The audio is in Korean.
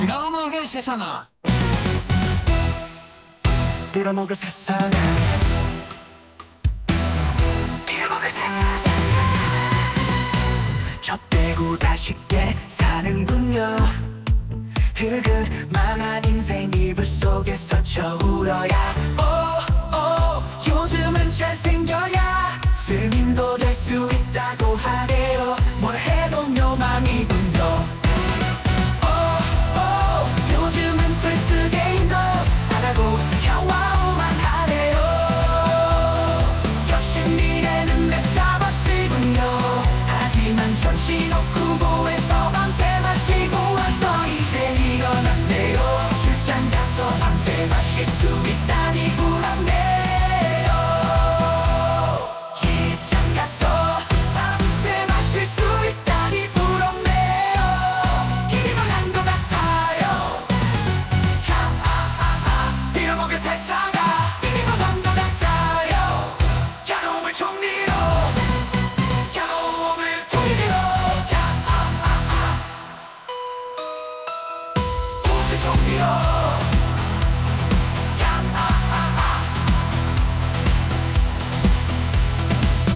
빌어먹을 세상아, 빌어먹을 세상아, 빌어먹을 세상. 저 빼고 다 쉽게 사는군요. 흐긋망한 인생 이불 속에서 저 울어야